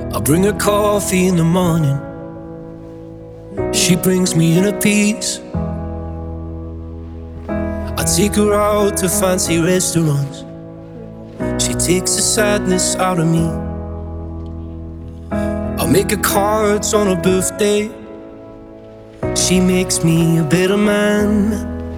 I bring her coffee in the morning. She brings me inner peace. I take her out to fancy restaurants. She takes the sadness out of me. I make her cards on her birthday. She makes me a better man.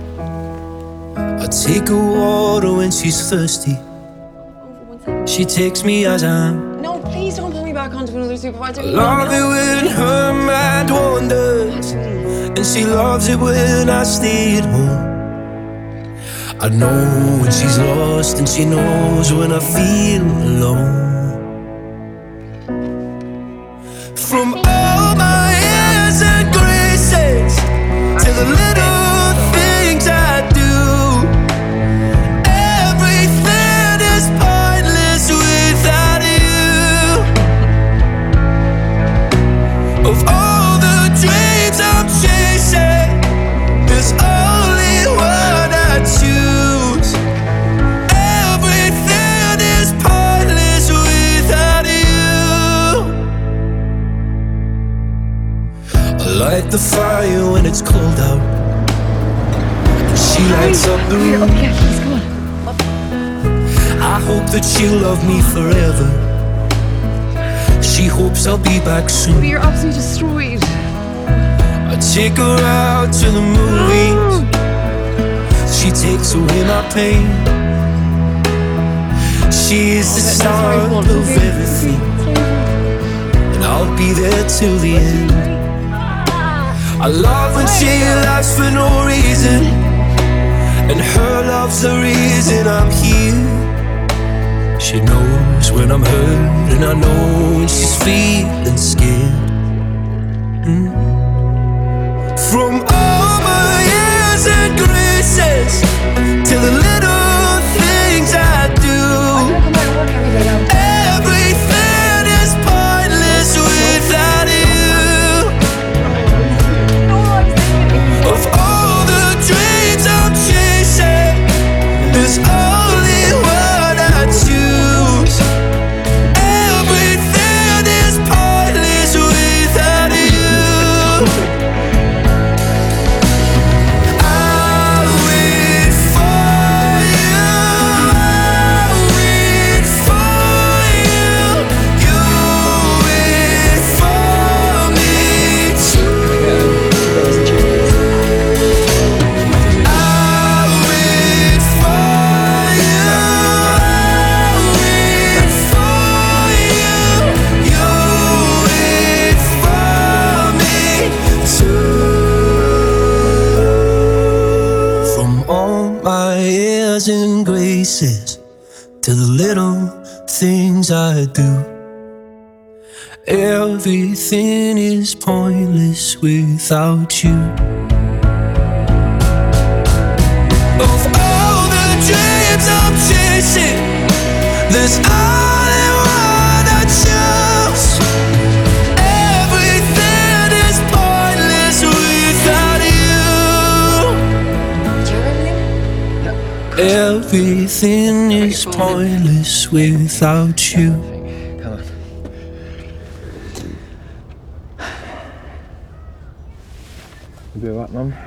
I take her water when she's thirsty. She takes me as I am. No, please don't put me back onto another supervisor. I love it when her mind wanders, and she loves it when I stay at home. I know when she's lost, and she knows when I feel alone. From all my airs and graces to the little things I do, everything is pointless without you. Of all the dreams I'm chasing, there's only one I choose. Everything is pointless without you. I light the fire when it's cold out, and she lights up the room. Okay, please go on. I hope that she'll love me forever. She hopes I'll be back soon. You're absolutely destroyed. I take her out to the movies. She takes away my pain. She is the start of everything, and I'll be there till the end. I love when she laughs for no reason, and her love's the reason I'm here. She knows when I'm hurt, and I know when she's feeling scared. From all my years and graces to the little things I do, everything is pointless without you. Of all the dreams I'm chasing, there's only one I choose. Everything is pointless without you. I'll wait for you, I'll wait for you, you wait for me too. I'll wait for you, I'll wait for you, you wait for me too. From all my airs and graces to the little things I do, everything is pointless without you. Of all the dreams I'm chasing, there's only one I choose. Everything is pointless without you. Everything is pointless without you. Come on. You be alright, Mum?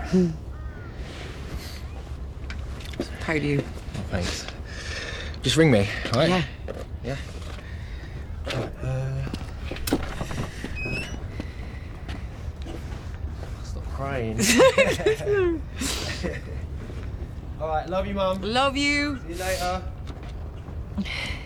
How do you? Oh, thanks. Just ring me, alright? Yeah. Yeah? Stop crying. Alright, love you, Mum. Love you. See you later.